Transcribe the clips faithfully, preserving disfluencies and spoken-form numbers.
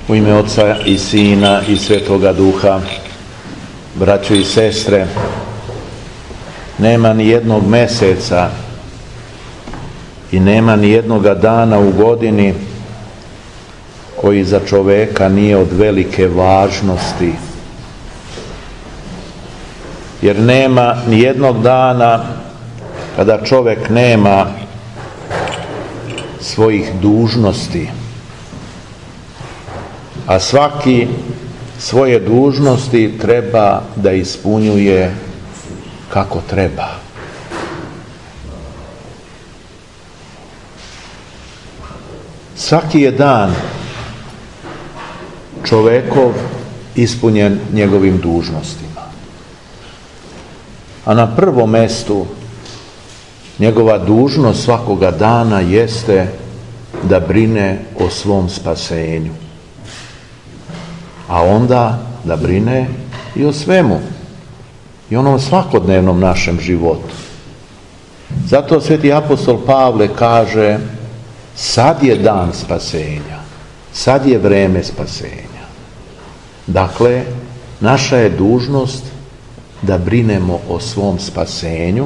U ime Oca i Sina i Svetoga Duha, braćo i sestre, nema ni jednog meseca i nema ni jednoga dana u godini koji za čoveka nije od velike važnosti. Jer nema ni jednog dana kada čovek nema svojih dužnosti, a svaki svoje dužnosti treba da ispunjuje kako treba. Svaki je dan čovekov ispunjen njegovim dužnostima, a na prvom mestu njegova dužnost svakoga dana jeste da brine o svom spasenju, a onda da brine i o svemu, i onom svakodnevnom našem životu. Zato sveti apostol Pavle kaže: sad je dan spasenja, sad je vreme spasenja. Dakle, naša je dužnost da brinemo o svom spasenju,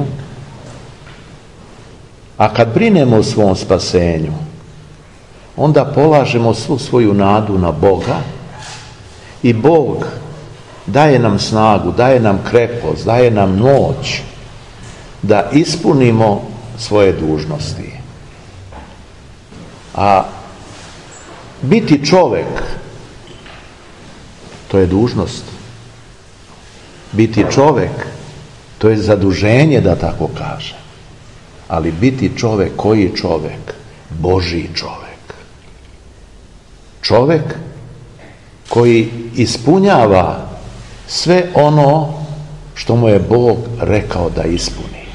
a kad brinemo o svom spasenju, onda polažemo svu svoju nadu na Boga i Bog daje nam snagu, daje nam krepost, daje nam moć da ispunimo svoje dužnosti. A biti čovek, to je dužnost. Biti čovek, to je zaduženje, da tako kažem. Ali biti čovek, koji čovek? Božji čovek. Čovek koji ispunjava sve ono što mu je Bog rekao da ispuni.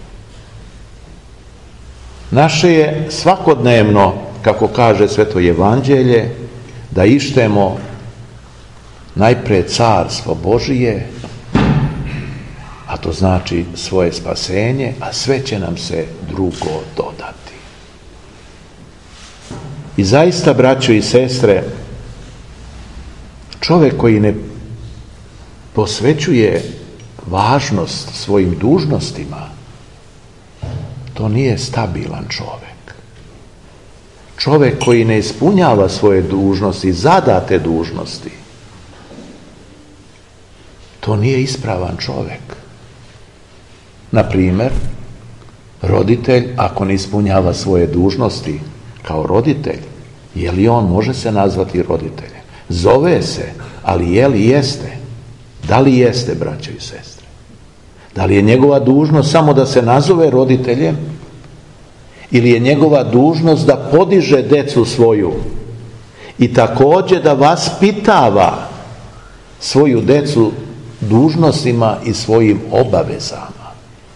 Naše je svakodnevno, kako kaže Sveto Evanđelje, da ištemo najpre carstvo Božije, a to znači svoje spasenje, a sve će nam se drugo dodati. I zaista, braćo i sestre, čovjek koji ne posvećuje važnost svojim dužnostima, to nije stabilan čovjek. Čovjek koji ne ispunjava svoje dužnosti, zadate dužnosti, to nije ispravan čovjek. Na primjer, roditelj ako ne ispunjava svoje dužnosti kao roditelj, je li on može se nazvati roditeljem? Zove se, ali je li jeste? Da li jeste, braćo i sestre? Da li je njegova dužnost samo da se nazove roditeljem, ili je njegova dužnost da podiže decu svoju i također da vaspitava svoju decu dužnostima i svojim obavezama?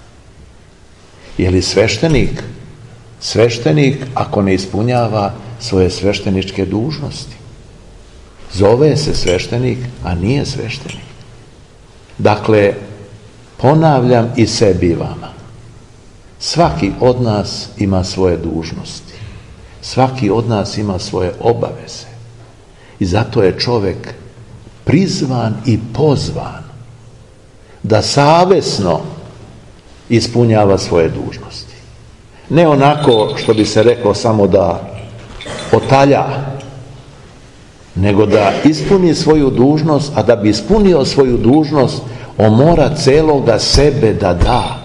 Je li sveštenik sveštenik ako ne ispunjava svoje svešteničke dužnosti? Zove se sveštenik, a nije sveštenik. Dakle, ponavljam i sebi i vama, svaki od nas ima svoje dužnosti, svaki od nas ima svoje obaveze, i zato je čovjek prizvan i pozvan da savjesno ispunjava svoje dužnosti. Ne onako što bi se reklo samo da otalja, nego da ispuni svoju dužnost, a da bi ispunio svoju dužnost, on mora celoga sebe da da.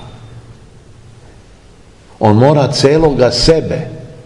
On mora celoga sebe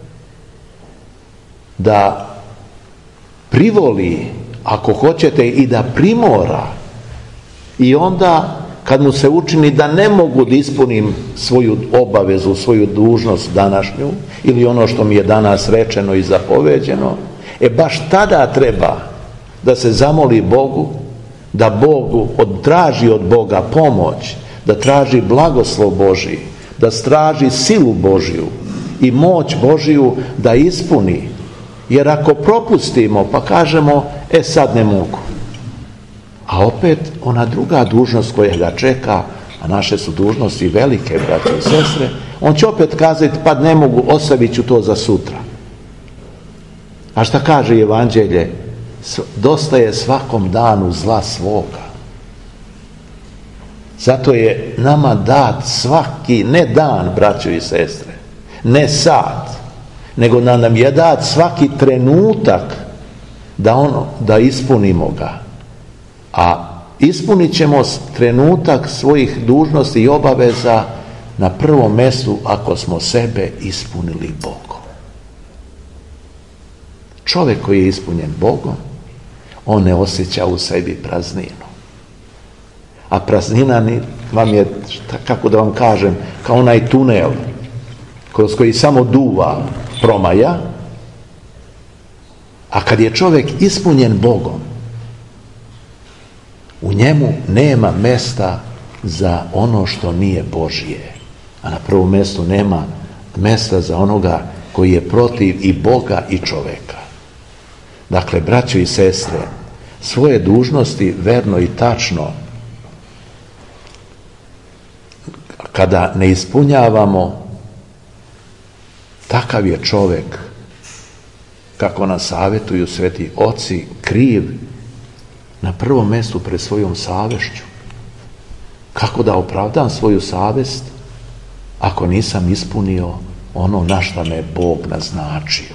da privoli, ako hoćete i da primora, i onda kad mu se učini da ne mogu da ispunim svoju obavezu, svoju dužnost današnju, ili ono što mi je danas rečeno i zapoveđeno, e baš tada treba da se zamoli Bogu, da Bogu traži od Boga pomoć, da traži blagoslov Božji, da traži silu Božju i moć Božju da ispuni. Jer ako propustimo pa kažemo, e sad ne mogu, a opet ona druga dužnost koja ga čeka, a naše su dužnosti velike, braće i sestre, on će opet kazati, pa ne mogu, ostavit ću to za sutra. A šta kaže Evanđelje? dosta je svakom danu zla svoga. Zato je nama dat svaki, ne dan, braćo i sestre, ne sat, nego da nam je dat svaki trenutak da, ono, da ispunimo ga. A ispunit ćemo trenutak svojih dužnosti i obaveza na prvom mjestu ako smo sebe ispunili Bogom. Čovjek koji je ispunjen Bogom, on ne osjeća u sebi prazninu. A praznina vam je, kako da vam kažem, kao onaj tunel kroz koji samo duva promaja, a kad je čovjek ispunjen Bogom, u njemu nema mjesta za ono što nije Božje, a na prvom mjestu nema mjesta za onoga koji je protiv i Boga i čovjeka. Dakle, braćo i sestre, svoje dužnosti verno i tačno kada ne ispunjavamo, takav je čovjek, kako nas savjetuju sveti oci, kriv na prvom mjestu pred svojom savješću. Kako da opravdam svoju savjest ako nisam ispunio ono na šta me Bog naznačio?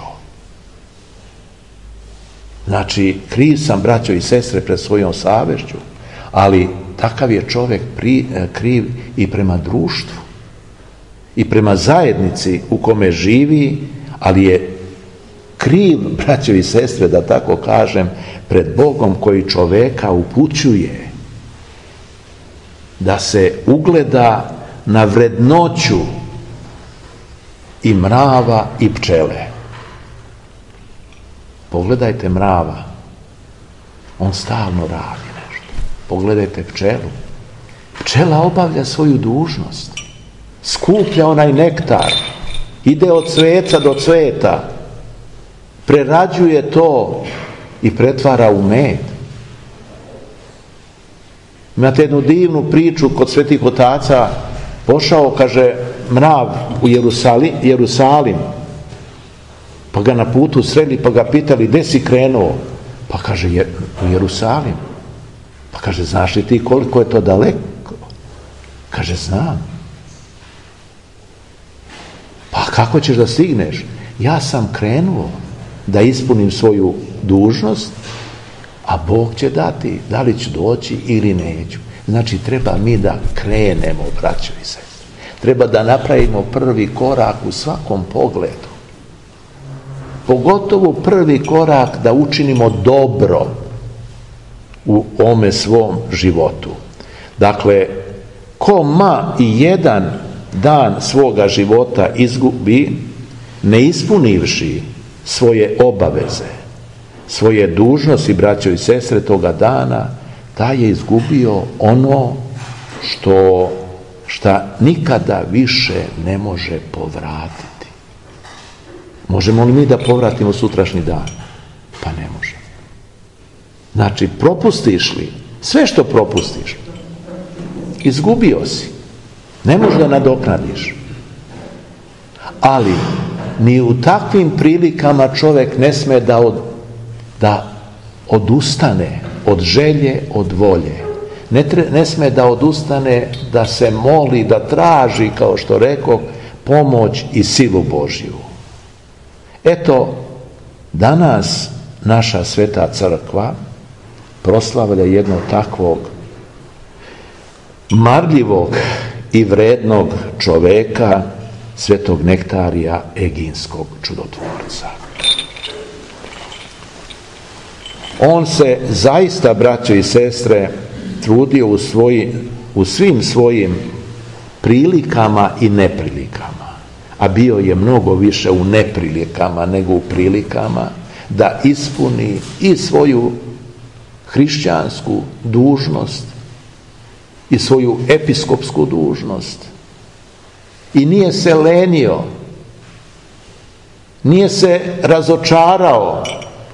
Znači, kriv sam, braćo i sestre, pred svojom savješću, ali takav je čovjek pri, kriv i prema društvu i prema zajednici u kome živi, ali je kriv, braćo i sestre, da tako kažem, pred Bogom koji čovjeka upućuje da se ugleda na vrednoću i mrava i pčele. Pogledajte mrava, on stalno radi nešto. Pogledajte pčelu. Pčela obavlja svoju dužnost. Skuplja onaj nektar, ide od cveca do cveta, prerađuje to i pretvara u med. Imate jednu divnu priču kod svetih otaca. Pošao, kaže, mrav u Jerusali, Jerusalim, pa ga na putu sreli, pa ga pitali, gdje si krenuo? Pa kaže, je, u Jerusalim. Pa kaže, znaš li ti koliko je to daleko? Kaže, znam. Pa kako ćeš da stigneš? Ja sam krenuo da ispunim svoju dužnost, a Bog će dati da li ću doći ili neću. Znači, treba mi da krenemo, braćo i sestre. Treba da napravimo prvi korak u svakom pogledu. Pogotovo prvi korak da učinimo dobro u ome svom životu. Dakle, ko ma i jedan dan svoga života izgubi, ne ispunivši svoje obaveze, svoje dužnosti, braćo i sestre, toga dana, taj je izgubio ono što šta nikada više ne može povratiti. Možemo li mi da povratimo sutrašnji dan? Pa ne možemo. Znači, propustiš li, sve što propustiš, izgubio si. Ne možeš da nadoknadiš. Ali, ni u takvim prilikama čovjek ne sme da, od, da odustane od želje, od volje. Ne, tre, ne sme da odustane, da se moli, da traži, kao što rekao, pomoć i silu Božju. Eto, danas naša sveta crkva proslavlja jednog takvog marljivog i vrednog čoveka, svetog Nektarija, Eginskog čudotvorca. On se zaista, braćo i sestre, trudio u, svoji, u svim svojim prilikama i neprilikama, a bio je mnogo više u neprilikama nego u prilikama, da ispuni i svoju hrišćansku dužnost i svoju episkopsku dužnost. I nije se lenio, nije se razočarao,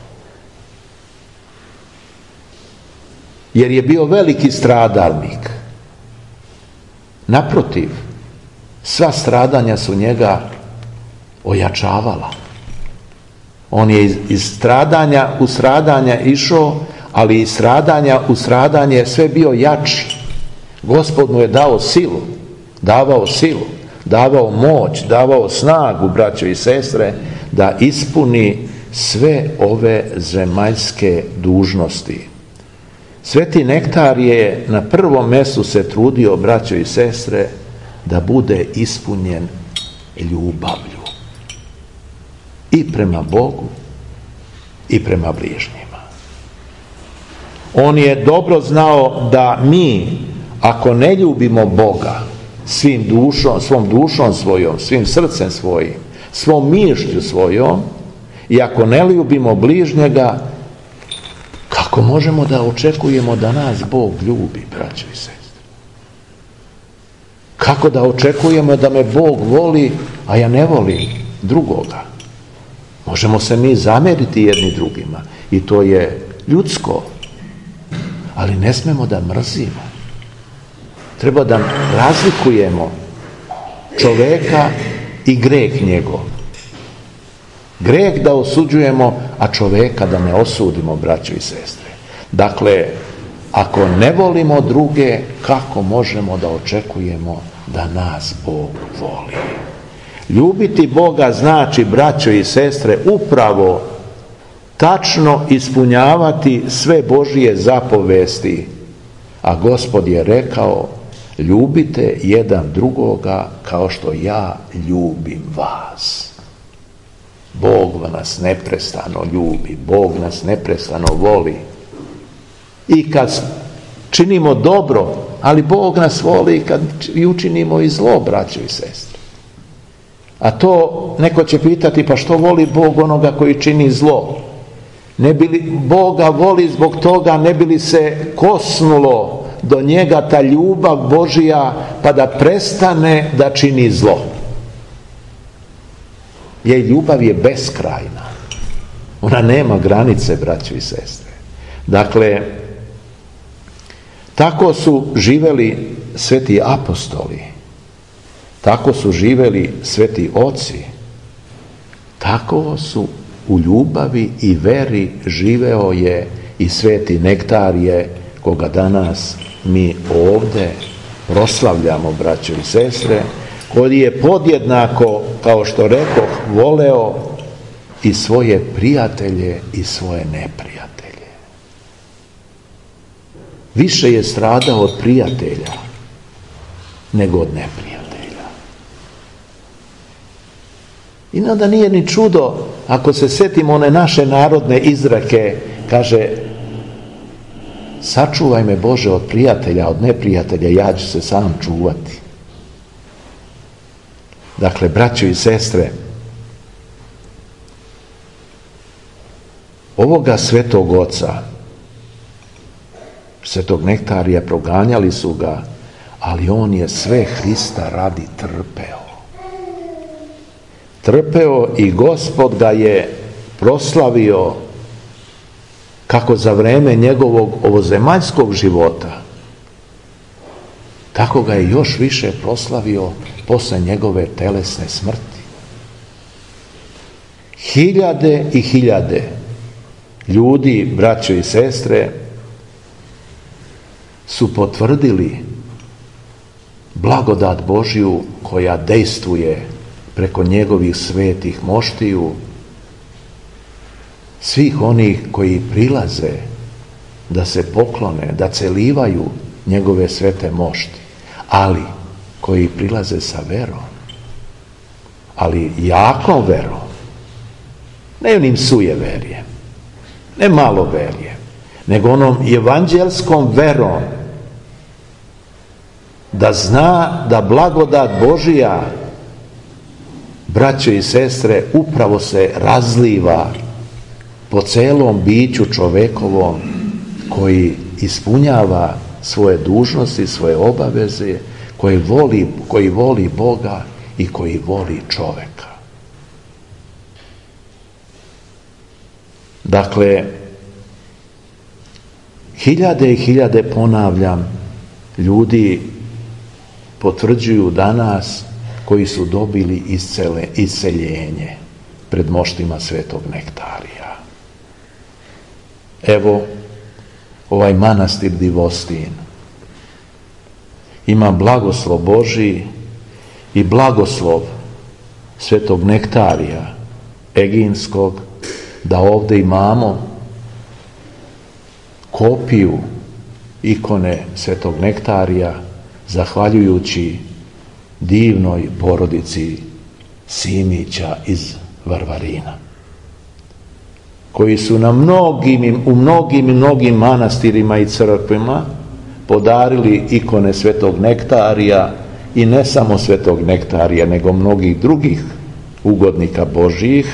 jer je bio veliki stradalnik. Naprotiv, sva stradanja su njega ojačavala. On je iz, iz stradanja u stradanja išao, ali iz stradanja u stradanje sve bio jači. Gospod mu je dao silu, davao silu, davao moć, davao snagu, braćo i sestre, da ispuni sve ove zemaljske dužnosti. Sveti Nektar je na prvom mjestu se trudio, braćo i sestre, da bude ispunjen ljubavlju i prema Bogu i prema bližnjima. On je dobro znao da mi, ako ne ljubimo Boga svim dušom, svom dušom svojom, svim srcem svojim, svom mišlju svojom, i ako ne ljubimo bližnjega, kako možemo da očekujemo da nas Bog ljubi, braćo i sestre? Kako da očekujemo da me Bog voli, a ja ne volim drugoga? Možemo se mi zameriti jedni drugima i to je ljudsko, ali ne smemo da mrzimo. Treba da razlikujemo čoveka i greh njegov. Greh da osuđujemo, a čoveka da ne osudimo, braćo i sestre. Dakle, ako ne volimo druge, kako možemo da očekujemo da nas Bog voli? Ljubiti Boga znači, braćo i sestre, upravo tačno ispunjavati sve Božije zapovesti. A Gospod je rekao, ljubite jedan drugoga kao što ja ljubim vas. Bog nas neprestano ljubi, Bog nas neprestano voli. I kad činimo dobro, ali Bog nas voli i kad učinimo i zlo, braćo i sestre. A to neko će pitati, pa što voli Bog onoga koji čini zlo? Ne bi li Boga voli zbog toga, ne bi li se kosnulo do njega ta ljubav Božija, pa da prestane da čini zlo? Jej ljubav je beskrajna. Ona nema granice, braćo i sestre. Dakle, tako su živeli sveti apostoli, tako su živeli sveti oci, tako su u ljubavi i veri živeo je i sveti Nektarije, koga danas mi ovdje proslavljamo, braćo i sestre, koji je podjednako, kao što rekoh, voleo i svoje prijatelje i svoje neprijatelje. Više je stradao od prijatelja nego od neprijatelja. I onda nije ni čudo, ako se sjetimo one naše narodne izreke, kaže, sačuvaj me Bože od prijatelja, od neprijatelja, ja ću se sam čuvati. Dakle, braćo i sestre, ovoga svetog oca, svetog Nektarija, proganjali su ga, ali on je sve Hrista radi trpeo. Trpeo i Gospod ga je proslavio kako za vreme njegovog ovozemaljskog života, tako ga je još više proslavio posle njegove telesne smrti. Hiljade i hiljade ljudi, braćo i sestre, su potvrdili blagodat Božju koja dejstvuje preko njegovih svetih moštiju, svih onih koji prilaze da se poklone, da celivaju njegove svete mošti, ali koji prilaze sa verom, ali jakom verom, ne onim sujeverjem, ne malo verjem, nego onom evanđelskom verom, da zna da blagodat Božija, braćo i sestre, upravo se razliva po celom biću čovekovom, koji ispunjava svoje dužnosti, svoje obaveze, koji voli, koji voli Boga i koji voli čoveka. Dakle, hiljade i hiljade, ponavljam, ljudi potvrđuju danas koji su dobili iscele, isceljenje. pred moštima svetog nektarija. Evo, ovaj manastir Divostin ima blagoslov Božji i blagoslov svetog nektarija Eginskog, da ovdje imamo kopiju ikone svetog nektarija, zahvaljujući divnoj porodici Simića iz Varvarina, koji su na mnogim, u mnogim i mnogim manastirima i crkvama podarili ikone svetog nektarija, i ne samo svetog nektarija, nego mnogih drugih ugodnika Božjih.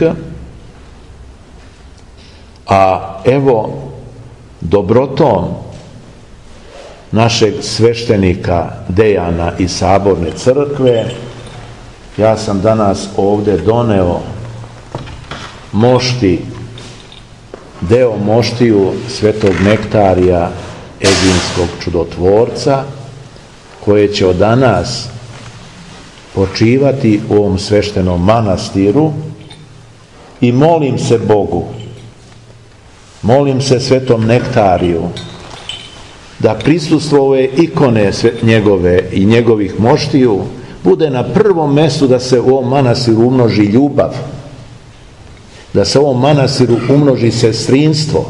A evo, dobrotom našeg sveštenika Dejana iz Saborne crkve, ja sam danas ovdje doneo mošti, deo moštiju svetog nektarija Eginskog čudotvorca, koje će od danas počivati u ovom sveštenom manastiru, i molim se Bogu, molim se svetom nektariju da prisustvo ove ikone njegove i njegovih moštiju bude na prvom mjestu, da se u ovom manastiru umnoži ljubav, da se u ovom manastiru umnoži sestrinstvo.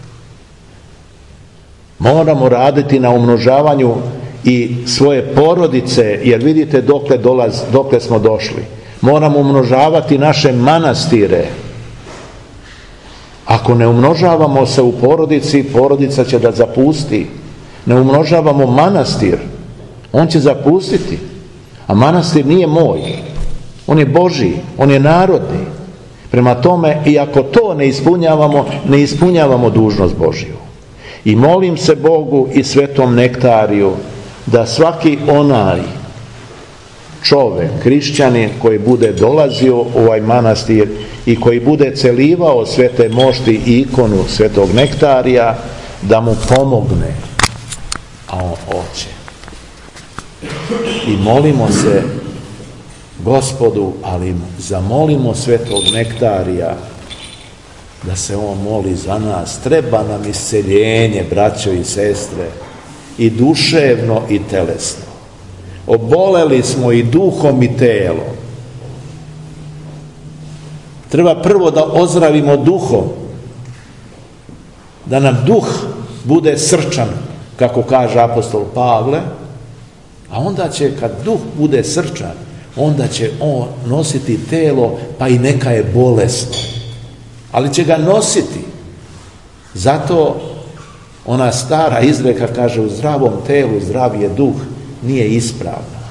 Moramo raditi na umnožavanju i svoje porodice, jer vidite dokle, dolaz, dokle smo došli. Moramo umnožavati naše manastire. Ako ne umnožavamo se u porodici, porodica će da zapusti. Ne umnožavamo manastir, on će zapustiti. A manastir nije moj, on je Božji, on je narodni. Prema tome, i ako to ne ispunjavamo, ne ispunjavamo dužnost Božju. I molim se Bogu i svetom nektariju da svaki onaj čovek, hrišćanin, koji bude dolazio u ovaj manastir i koji bude celivao svete mošti i ikonu svetog nektarija, da mu pomogne, a on hoće. I molimo se Gospodu, ali zamolimo svetog nektarija da se on moli za nas. Treba nam isceljenje, braćo i sestre, i duševno i telesno. Oboleli smo i duhom i telom. Treba prvo da ozdravimo duhom, da nam duh bude srčan, kako kaže apostol Pavle, a onda će, kad duh bude srčan, onda će on nositi telo, pa i neka je bolesno, ali će ga nositi. Zato ona stara izreka kaže: u zdravom telu zdrav je duh, nije ispravna.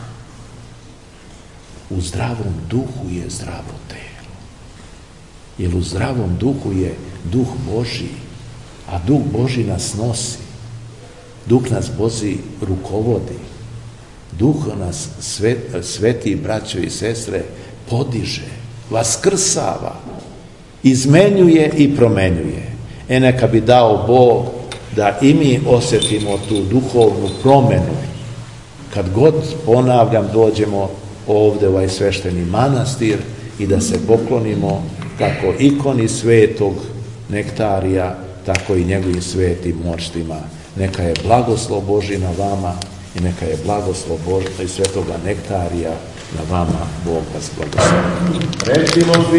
U zdravom duhu je zdravo telo, jer u zdravom duhu je duh Božji, a duh Božji nas nosi, duh nas Božji rukovodi, duh nas svet, sveti, braćo i sestre, podiže, vaskrsava, izmenjuje i promenjuje. E neka bi dao Bog da i mi osjetimo tu duhovnu promenu kad god, ponavljam, dođemo ovdje u ovaj svešteni manastir, i da se poklonimo kako ikoni svetog nektarija, tako i njegovim svetim moštima. Neka je blagoslov Božji na vama i neka je blagoslov Božji i svetoga nektarija na vama. Bog vas blagoslovi.